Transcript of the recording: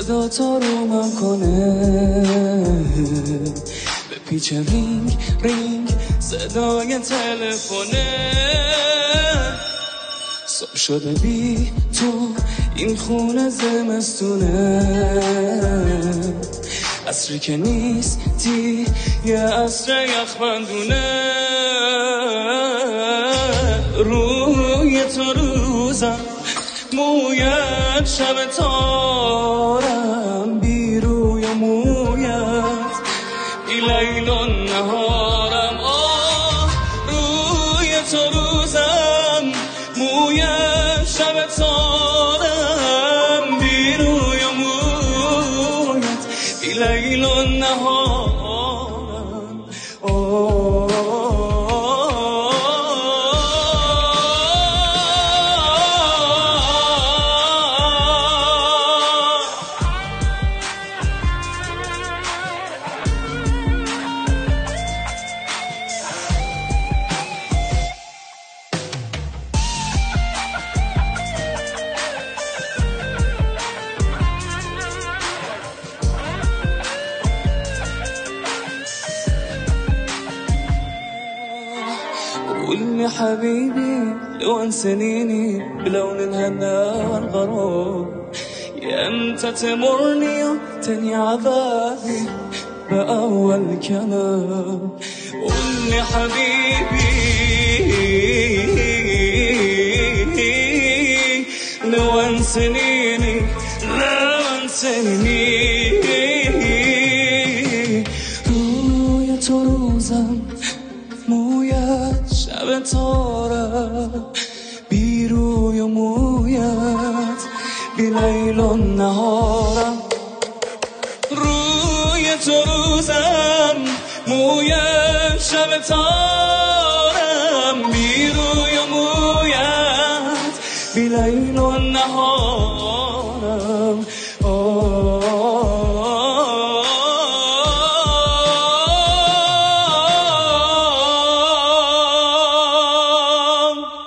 صدا تا رومم کنه، به پیچ رینگ رینگ صدای تلفونه. صبح شده بی تو این خونه زمستونه، عصری که نیستی یه عصر یخبندونه. روی تو روزم مویت شب تارم، بی روی مویت بی لیل و نهارم. روی تو روزم مویت شب تارم، بی روی مویت بی لیل و نهارم. قول لي حبيبي لو انسانيني بلون الهنا والغرام، يا امتى تمرني تاني عذابي بأول كلام. قول لي حبيبي لو انسانيني لو انسانيني. روی تو روزم مویت شب تارم، بی روی مویت بی لیل و نهارم. روی تو روزم مویت شب تارم، بی روی مویت بی لیل و نهارم.